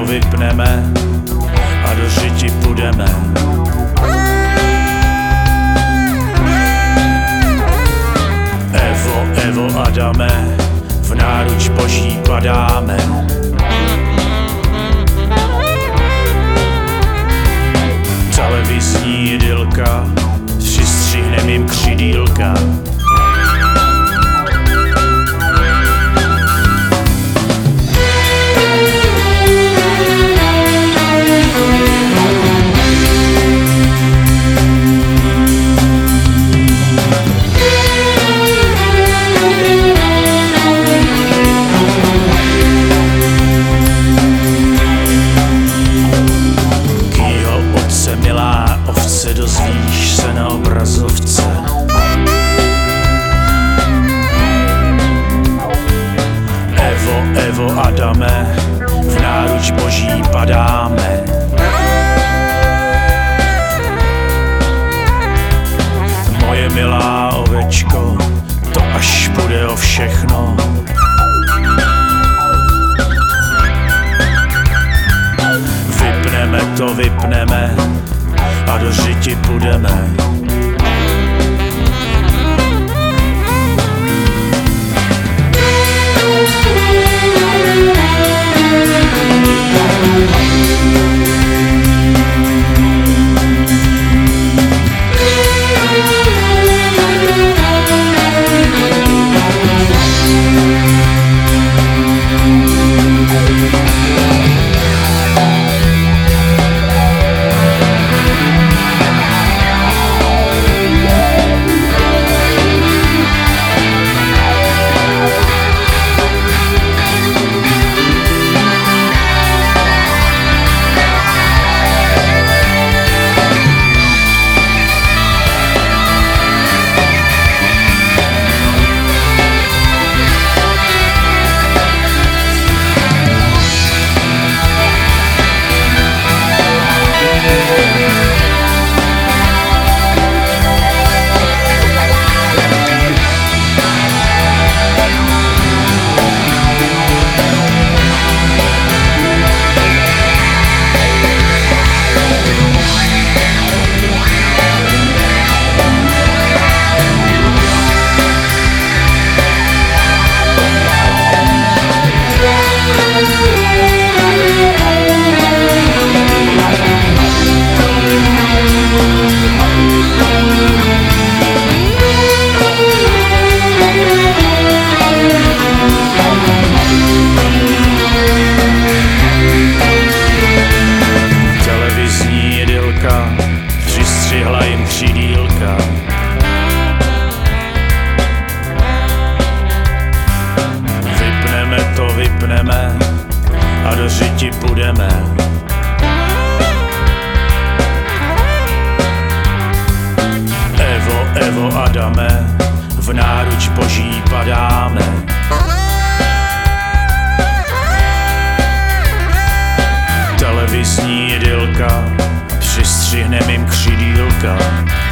to vypneme a do řiti půjdeme. Evo, Evo, Adame, v náruč boží padáme. Televizní idylka, přistřihnem jim křidýlka. Milá ovce, dozvíš se na obrazovce. Evo, Evo, Adame, v náruč boží padáme. Moje milá ovečko, to až bude o všechno. Vypneme to, vypneme a do řiti půjdeme. Přistřihla jim křidýlka. Vypneme to, vypneme a do řiti půjdeme. Evo, Evo, Adame, v náruč boží padáme. Televizní idylka, přistřihnem jim křidýlka.